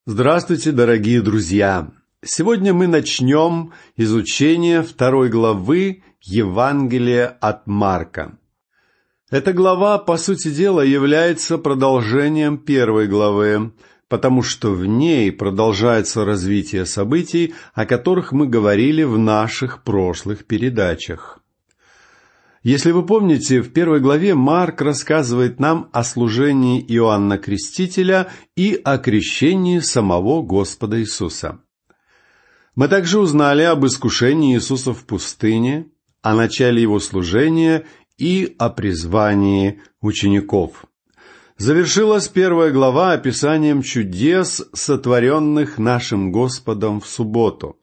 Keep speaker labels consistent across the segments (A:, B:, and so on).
A: Здравствуйте, дорогие друзья! Сегодня мы начнем изучение 2 главы Евангелия от Марка. Эта глава, по сути дела, является продолжением 1 главы, потому что в ней продолжается развитие событий, о которых мы говорили в наших прошлых передачах. Если вы помните, в 1 главе Марк рассказывает нам о служении Иоанна Крестителя и о крещении самого Господа Иисуса. Мы также узнали об искушении Иисуса в пустыне, о начале его служения и о призвании учеников. Завершилась 1 глава описанием чудес, сотворенных нашим Господом в субботу.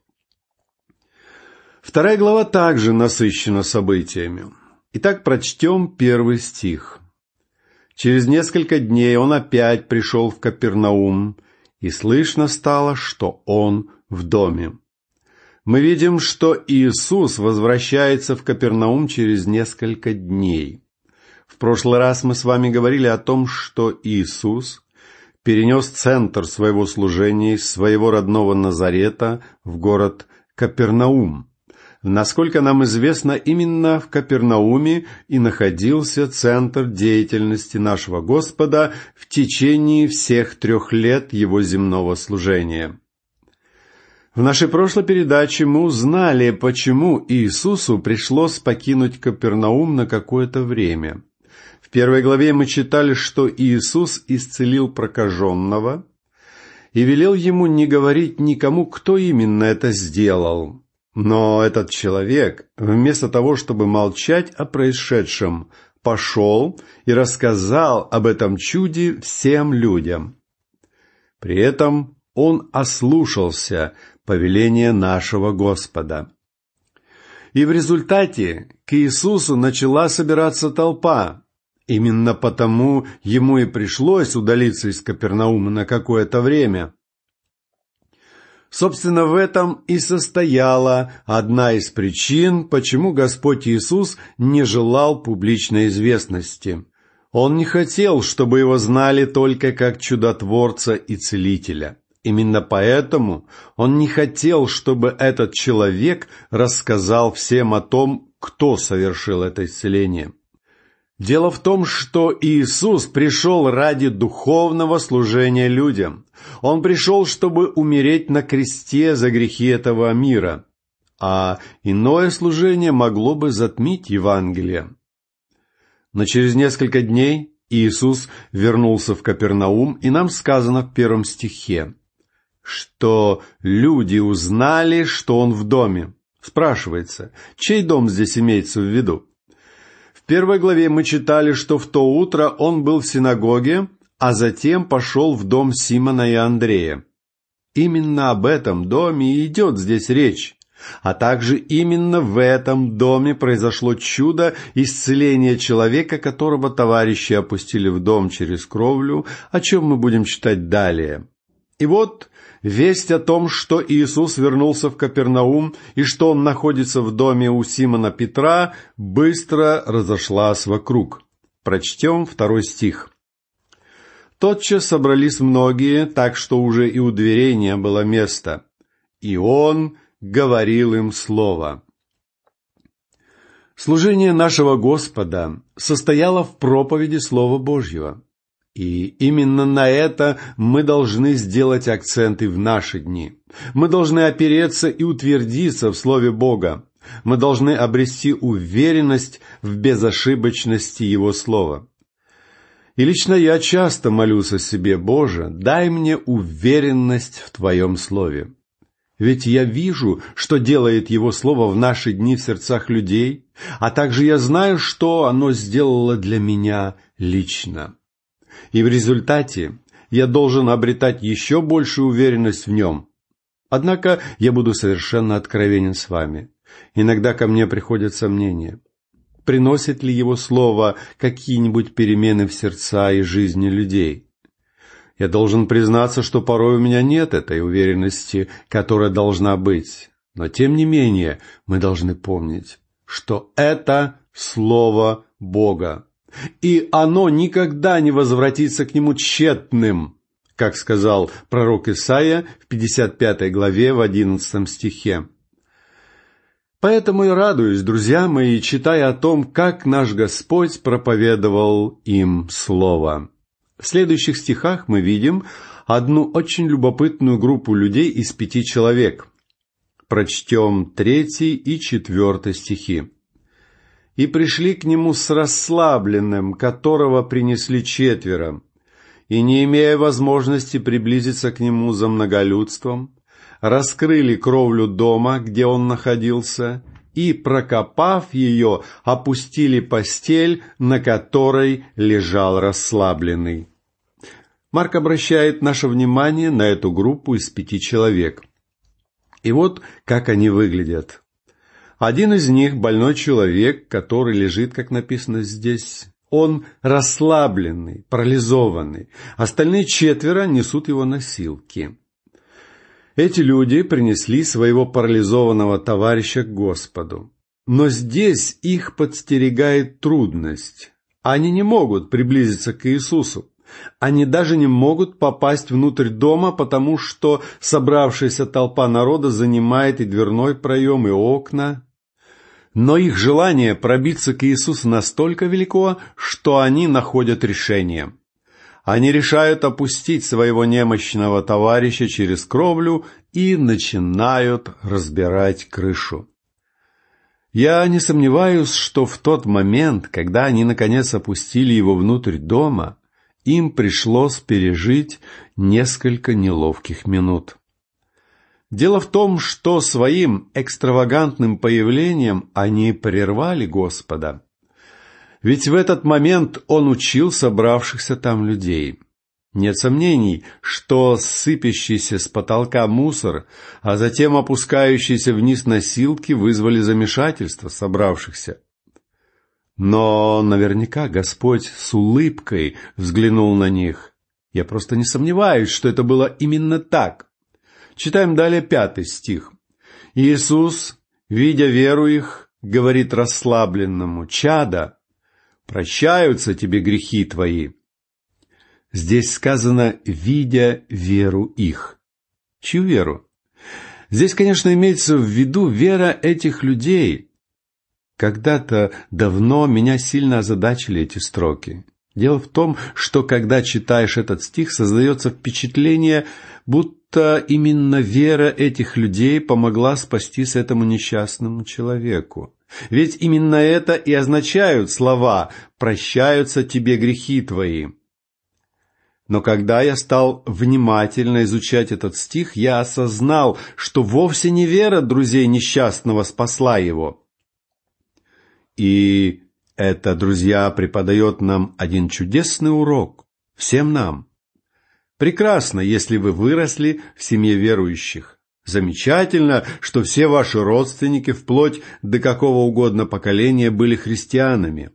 A: 2 глава также насыщена событиями. Итак, прочтем 1 стих. «Через несколько дней он опять пришел в Капернаум, и слышно стало, что он в доме». Мы видим, что Иисус возвращается в Капернаум через несколько дней. В прошлый раз мы с вами говорили о том, что Иисус перенес центр своего служения из своего родного Назарета в город Капернаум. Насколько нам известно, именно в Капернауме и находился центр деятельности нашего Господа в течение всех 3 лет его земного служения. В нашей прошлой передаче мы узнали, почему Иисусу пришлось покинуть Капернаум на какое-то время. В 1 главе мы читали, что Иисус исцелил прокаженного и велел ему не говорить никому, кто именно это сделал. Но этот человек, вместо того, чтобы молчать о происшедшем, пошел и рассказал об этом чуде всем людям. При этом он ослушался повеления нашего Господа. И в результате к Иисусу начала собираться толпа. Именно потому ему и пришлось удалиться из Капернаума на какое-то время. Собственно, в этом и состояла одна из причин, почему Господь Иисус не желал публичной известности. Он не хотел, чтобы его знали только как чудотворца и целителя. Именно поэтому он не хотел, чтобы этот человек рассказал всем о том, кто совершил это исцеление. Дело в том, что Иисус пришел ради духовного служения людям. Он пришел, чтобы умереть на кресте за грехи этого мира. А иное служение могло бы затмить Евангелие. Но через несколько дней Иисус вернулся в Капернаум, и нам сказано в 1 стихе, что люди узнали, что он в доме. Спрашивается, чей дом здесь имеется в виду? В 1 главе мы читали, что в то утро он был в синагоге, а затем пошел в дом Симона и Андрея. Именно об этом доме и идет здесь речь. А также именно в этом доме произошло чудо исцеления человека, которого товарищи опустили в дом через кровлю, о чем мы будем читать далее. И вот весть о том, что Иисус вернулся в Капернаум и что он находится в доме у Симона Петра, быстро разошлась вокруг. Прочтем 2 стих. «Тотчас собрались многие, так что уже и у дверей не было места, и он говорил им слово». Служение нашего Господа состояло в проповеди Слова Божьего. И именно на это мы должны сделать акцент и в наши дни. Мы должны опереться и утвердиться в Слове Бога. Мы должны обрести уверенность в безошибочности Его Слова. И лично я часто молюсь о себе: «Боже, дай мне уверенность в Твоем Слове». Ведь я вижу, что делает Его Слово в наши дни в сердцах людей, а также я знаю, что оно сделало для меня лично. И в результате я должен обретать еще большую уверенность в нем. Однако я буду совершенно откровенен с вами. Иногда ко мне приходят сомнения. Приносит ли его слово какие-нибудь перемены в сердца и жизни людей? Я должен признаться, что порой у меня нет этой уверенности, которая должна быть. Но тем не менее мы должны помнить, что это Слово Бога. И оно никогда не возвратится к нему тщетным. как сказал пророк Исаия в 55 главе в 11 стихе. Поэтому и радуюсь, друзья мои, читая о том, как наш Господь проповедовал им Слово. В следующих стихах мы видим одну очень любопытную группу людей из 5 человек. Прочтем 3 и 4 стихи. «И пришли к нему с расслабленным, которого принесли 4, и, не имея возможности приблизиться к нему за многолюдством, раскрыли кровлю дома, где он находился, и, прокопав ее, опустили постель, на которой лежал расслабленный». Марк обращает наше внимание на эту группу из 5 человек. И вот как они выглядят. Один из них — больной человек, который лежит, как написано здесь. Он расслабленный, парализованный. Остальные 4 несут его носилки. Эти люди принесли своего парализованного товарища к Господу. Но здесь их подстерегает трудность. Они не могут приблизиться к Иисусу. Они даже не могут попасть внутрь дома, потому что собравшаяся толпа народа занимает и дверной проем, и окна. Но их желание пробиться к Иисусу настолько велико, что они находят решение. Они решают опустить своего немощного товарища через кровлю и начинают разбирать крышу. Я не сомневаюсь, что в тот момент, когда они наконец опустили его внутрь дома, им пришлось пережить несколько неловких минут. Дело в том, что своим экстравагантным появлением они прервали Господа. Ведь в этот момент Он учил собравшихся там людей. Нет сомнений, что сыпящийся с потолка мусор, а затем опускающиеся вниз носилки вызвали замешательство собравшихся. Но наверняка Господь с улыбкой взглянул на них. Я просто не сомневаюсь, что это было именно так. Читаем далее 5 стих. «Иисус, видя веру их, говорит расслабленному: чадо, прощаются тебе грехи твои». Здесь сказано «видя веру их». Чью веру? Здесь, конечно, имеется в виду вера этих людей. Когда-то давно меня сильно озадачили эти строки. Дело в том, что когда читаешь этот стих, создается впечатление, будто именно вера этих людей помогла спастись этому несчастному человеку. Ведь именно это и означают слова «прощаются тебе грехи твои». Но когда я стал внимательно изучать этот стих, я осознал, что вовсе не вера друзей несчастного спасла его. И это, друзья, преподает нам один чудесный урок, всем нам. Прекрасно, если вы выросли в семье верующих. Замечательно, что все ваши родственники, вплоть до какого угодно поколения, были христианами.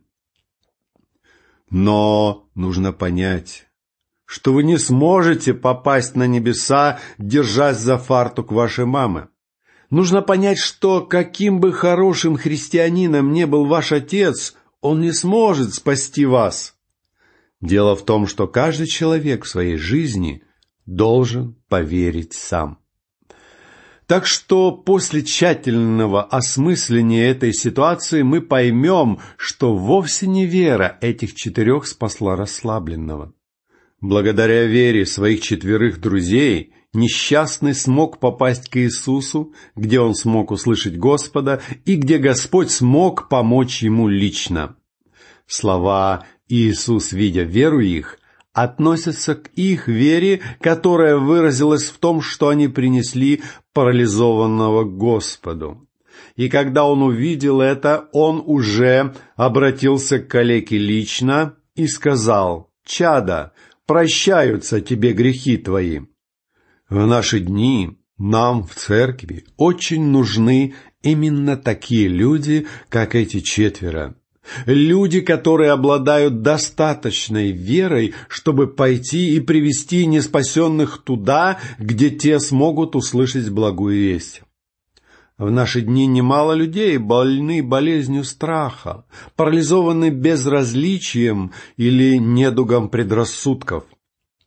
A: Но нужно понять, что вы не сможете попасть на небеса, держась за фартук вашей мамы. Нужно понять, что каким бы хорошим христианином ни был ваш отец, он не сможет спасти вас. Дело в том, что каждый человек в своей жизни должен поверить сам. Так что после тщательного осмысления этой ситуации мы поймем, что вовсе не вера этих 4 спасла расслабленного. Благодаря вере своих 4 друзей несчастный смог попасть к Иисусу, где он смог услышать Господа и где Господь смог помочь ему лично. Слова «Иисус, видя веру их» относятся к их вере, которая выразилась в том, что они принесли парализованного к Господу. И когда он увидел это, он уже обратился к калеке лично и сказал: «Чадо, прощаются тебе грехи твои». В наши дни нам в церкви очень нужны именно такие люди, как эти 4. Люди, которые обладают достаточной верой, чтобы пойти и привести неспасенных туда, где те смогут услышать благую весть. В наши дни немало людей больны болезнью страха, парализованы безразличием или недугом предрассудков.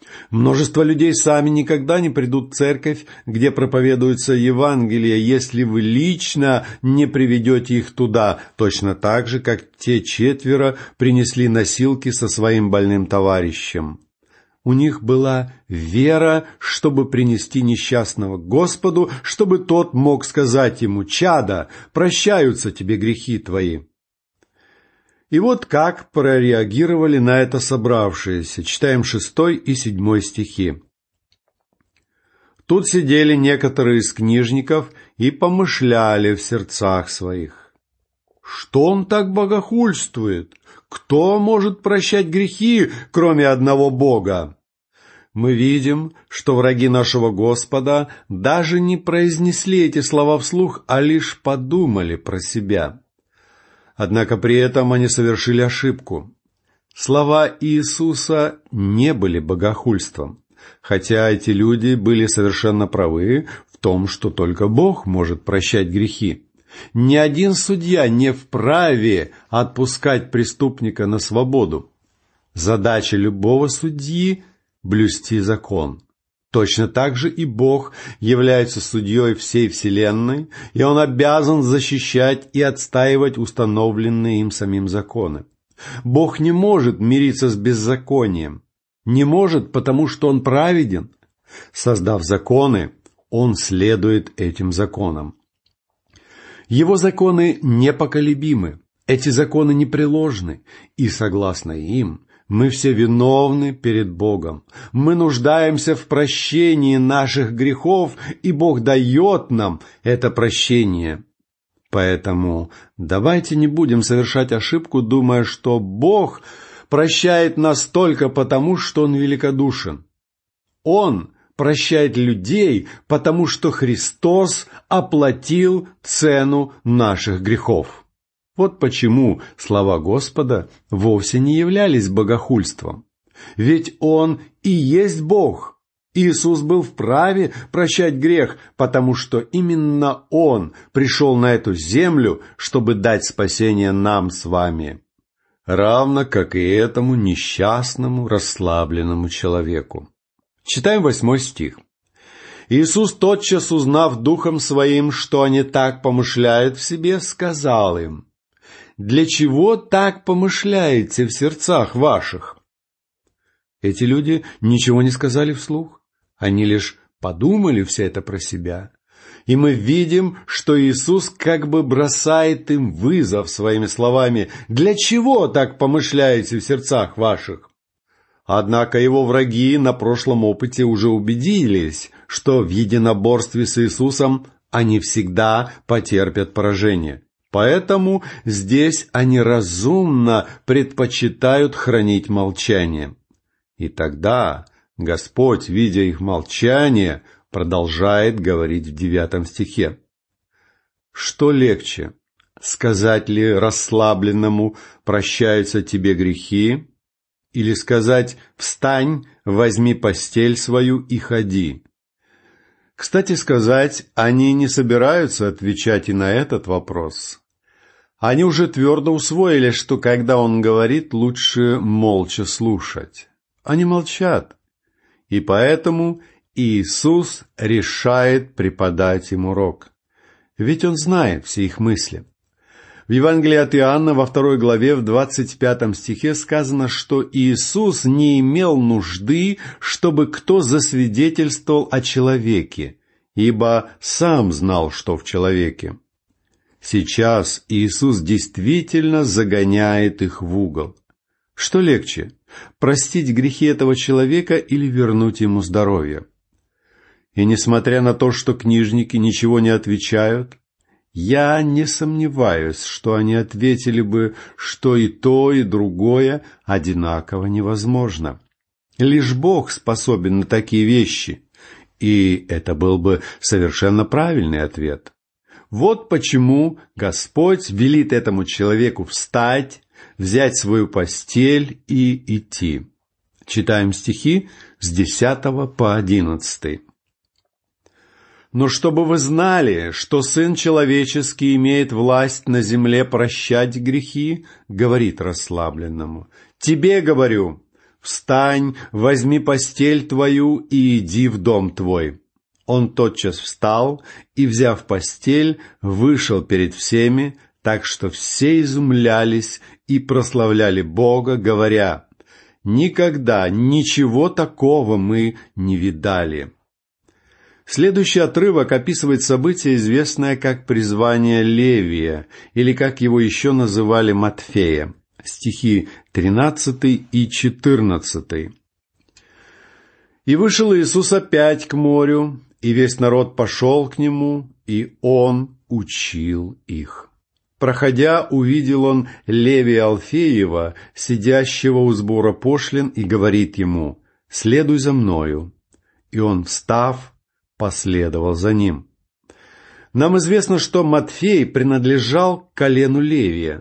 A: Множество людей сами никогда не придут в церковь, где проповедуется Евангелие, если вы лично не приведете их туда, точно так же, как те 4 принесли носилки со своим больным товарищем. У них была вера, чтобы принести несчастного к Господу, чтобы тот мог сказать ему: «Чадо, прощаются тебе грехи твои». И вот как прореагировали на это собравшиеся. Читаем 6 и 7 стихи. «Тут сидели некоторые из книжников и помышляли в сердцах своих: что он так богохульствует? Кто может прощать грехи, кроме одного Бога?» Мы видим, что враги нашего Господа даже не произнесли эти слова вслух, а лишь подумали про себя. Однако при этом они совершили ошибку. Слова Иисуса не были богохульством, хотя эти люди были совершенно правы в том, что только Бог может прощать грехи. Ни один судья не вправе отпускать преступника на свободу. Задача любого судьи – блюсти закон. Точно так же и Бог является судьей всей вселенной, и Он обязан защищать и отстаивать установленные им самим законы. Бог не может мириться с беззаконием. Не может, потому что Он праведен. Создав законы, Он следует этим законам. Его законы непоколебимы, эти законы непреложны, и согласно им мы все виновны перед Богом. Мы нуждаемся в прощении наших грехов, и Бог дает нам это прощение. Поэтому давайте не будем совершать ошибку, думая, что Бог прощает нас только потому, что Он великодушен. Он прощает людей, потому что Христос оплатил цену наших грехов. Вот почему слова Господа вовсе не являлись богохульством. Ведь Он и есть Бог. Иисус был вправе прощать грех, потому что именно Он пришел на эту землю, чтобы дать спасение нам с вами, равно как и этому несчастному, расслабленному человеку. Читаем 8 стих. «Иисус, тотчас узнав духом своим, что они так помышляют в себе, сказал им: для чего так помышляете в сердцах ваших?» Эти люди ничего не сказали вслух. Они лишь подумали все это про себя. И мы видим, что Иисус как бы бросает им вызов своими словами: «Для чего так помышляете в сердцах ваших?» Однако его враги на прошлом опыте уже убедились, что в единоборстве с Иисусом они всегда потерпят поражение. Поэтому здесь они разумно предпочитают хранить молчание. И тогда Господь, видя их молчание, продолжает говорить в 9 стихе. «Что легче, сказать ли расслабленному: прощаются тебе грехи, или сказать: встань, возьми постель свою и ходи?» Кстати сказать, они не собираются отвечать и на этот вопрос. Они уже твердо усвоили, что когда Он говорит, лучше молча слушать. Они молчат, и поэтому Иисус решает преподать им урок. Ведь Он знает все их мысли. В Евангелии от Иоанна во 2 главе в 25 стихе сказано, что Иисус не имел нужды, чтобы кто засвидетельствовал о человеке, ибо сам знал, что в человеке. Сейчас Иисус действительно загоняет их в угол. Что легче, простить грехи этого человека или вернуть ему здоровье? И несмотря на то, что книжники ничего не отвечают, я не сомневаюсь, что они ответили бы, что и то, и другое одинаково невозможно. Лишь Бог способен на такие вещи, и это был бы совершенно правильный ответ. Вот почему Господь велит этому человеку встать, взять свою постель и идти. Читаем стихи с 10 по 11. «Но чтобы вы знали, что Сын Человеческий имеет власть на земле прощать грехи, говорит расслабленному: тебе говорю, «Встань, возьми постель твою и иди в дом твой». Он тотчас встал и, взяв постель, вышел перед всеми, так что все изумлялись и прославляли Бога, говоря: «Никогда ничего такого мы не видали». Следующий отрывок описывает событие, известное как призвание Левия, или как его еще называли Матфея, стихи 13 и 14. «И вышел Иисус опять к морю, и весь народ пошел к нему, и он учил их. Проходя, увидел он Левия Алфеева, сидящего у сбора пошлин, и говорит ему: «Следуй за мною». И он, встав, последовал за ним. Нам известно, что Матфей принадлежал к колену Левия.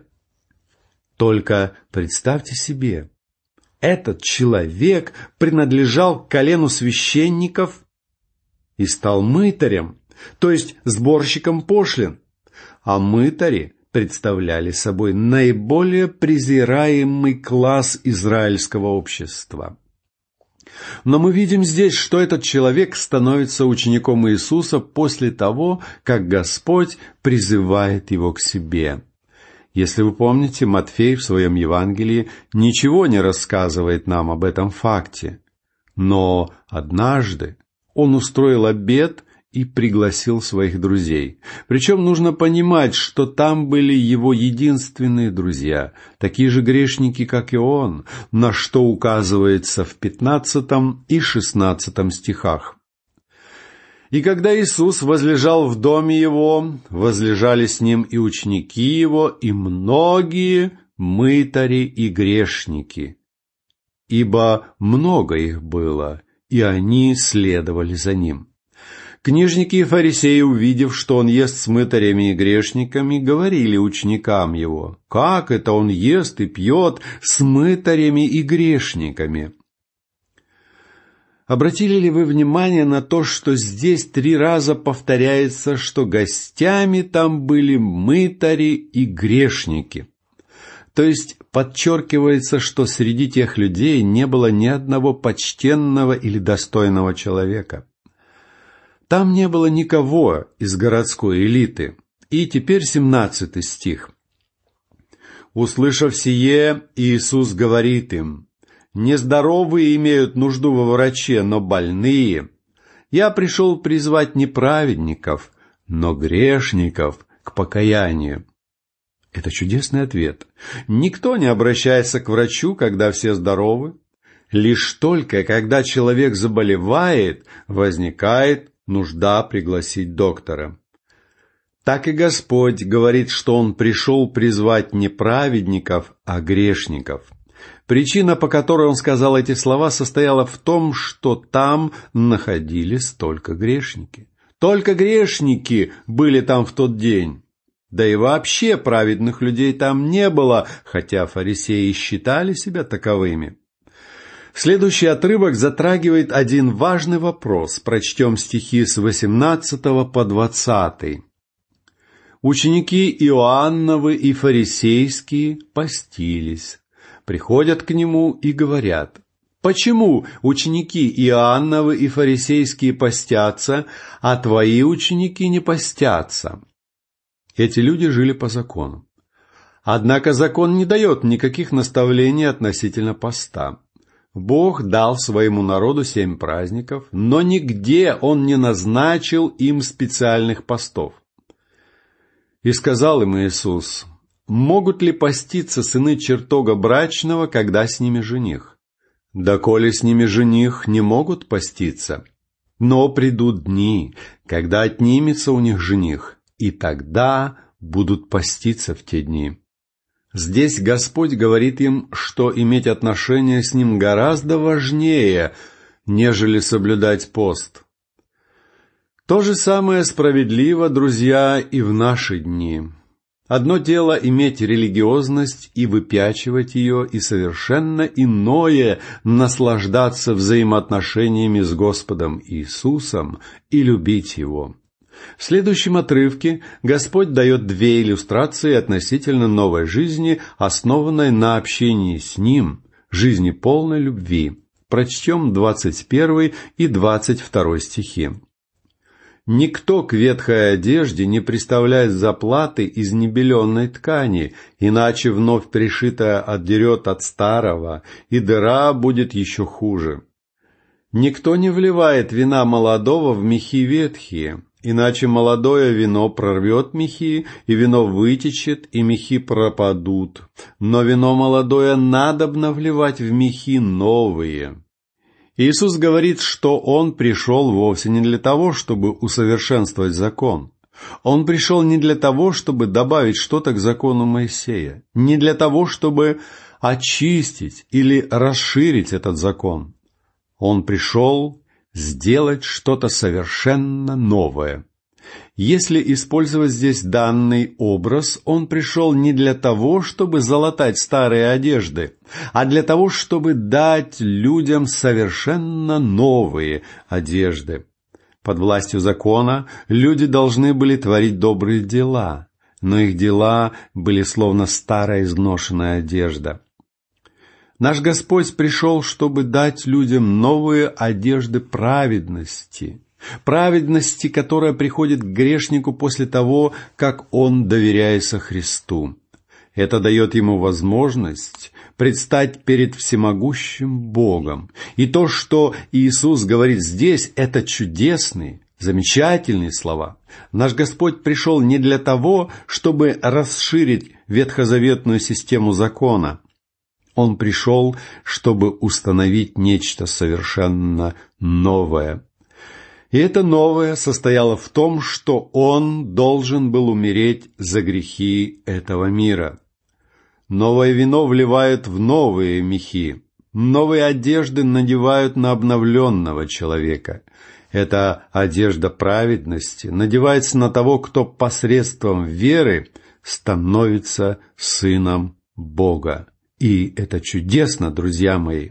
A: Только представьте себе, этот человек принадлежал к колену священников и стал мытарем, то есть сборщиком пошлин. А мытари представляли собой наиболее презираемый класс израильского общества. Но мы видим здесь, что этот человек становится учеником Иисуса после того, как Господь призывает его к себе. Если вы помните, Матфей в своем Евангелии ничего не рассказывает нам об этом факте. Но однажды он устроил обед и пригласил своих друзей. Причем нужно понимать, что там были его единственные друзья, такие же грешники, как и он, на что указывается в 15 и 16 стихах. «И когда Иисус возлежал в доме его, возлежали с ним и ученики его, и многие мытари и грешники, ибо много их было, и они следовали за ним. Книжники и фарисеи, увидев, что он ест с мытарями и грешниками, говорили ученикам его: «Как это он ест и пьет с мытарями и грешниками?» Обратили ли вы внимание на то, что здесь 3 раза повторяется, что гостями там были мытари и грешники? То есть подчеркивается, что среди тех людей не было ни одного почтенного или достойного человека. Там не было никого из городской элиты. И теперь 17 стих. «Услышав сие, Иисус говорит им: нездоровые имеют нужду во враче, но больные. Я пришел призвать не праведников, но грешников к покаянию». Это чудесный ответ. Никто не обращается к врачу, когда все здоровы. Лишь только, когда человек заболевает, возникает нужда пригласить доктора. Так и Господь говорит, что Он пришел призвать не праведников, а грешников. Причина, по которой Он сказал эти слова, состояла в том, что там находились только грешники. Только грешники были там в тот день. Да и вообще праведных людей там не было, хотя фарисеи считали себя таковыми. Следующий отрывок затрагивает один важный вопрос. Прочтем стихи с 18 по 20. «Ученики Иоанновы и фарисейские постились. Приходят к нему и говорят: почему ученики Иоанновы и фарисейские постятся, а твои ученики не постятся?» Эти люди жили по закону. Однако закон не дает никаких наставлений относительно поста. Бог дал своему народу 7 праздников, но нигде Он не назначил им специальных постов. И сказал им Иисус: могут ли поститься сыны чертога брачного, когда с ними жених? Доколе с ними жених, не могут поститься. Но придут дни, когда отнимется у них жених, и тогда будут поститься в те дни. Здесь Господь говорит им, что иметь отношения с Ним гораздо важнее, нежели соблюдать пост. То же самое справедливо, друзья, и в наши дни. Одно дело иметь религиозность и выпячивать ее, и совершенно иное наслаждаться взаимоотношениями с Господом Иисусом и любить Его. В следующем отрывке Господь дает 2 иллюстрации относительно новой жизни, основанной на общении с Ним, жизни полной любви. Прочтем 21 и 22 стихи. «Никто к ветхой одежде не приставляет заплаты из небеленной ткани, иначе вновь пришитая отдерет от старого, и дыра будет еще хуже. Никто не вливает вина молодого в мехи ветхие, иначе молодое вино прорвет мехи, и вино вытечет, и мехи пропадут. Но вино молодое надобно вливать в мехи новые». Иисус говорит, что Он пришел вовсе не для того, чтобы усовершенствовать закон. Он пришел не для того, чтобы добавить что-то к закону Моисея, не для того, чтобы очистить или расширить этот закон. Он пришел сделать что-то совершенно новое. Если использовать здесь данный образ, Он пришел не для того, чтобы залатать старые одежды, а для того, чтобы дать людям совершенно новые одежды. Под властью закона люди должны были творить добрые дела, но их дела были словно старая изношенная одежда. Наш Господь пришел, чтобы дать людям новые одежды праведности, которая приходит к грешнику после того, как он доверяется Христу. Это дает ему возможность предстать перед всемогущим Богом. И то, что Иисус говорит здесь, это чудесные, замечательные слова. Наш Господь пришел не для того, чтобы расширить ветхозаветную систему закона. Он пришел, чтобы установить нечто совершенно новое. И это новое состояло в том, что Он должен был умереть за грехи этого мира. Новое вино вливают в новые мехи, новые одежды надевают на обновленного человека. Эта одежда праведности надевается на того, кто посредством веры становится сыном Бога. И это чудесно, друзья мои.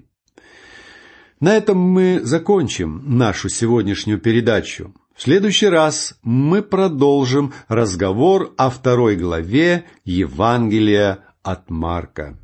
A: На этом мы закончим нашу сегодняшнюю передачу. В следующий раз мы продолжим разговор о 2 главе Евангелия от Марка.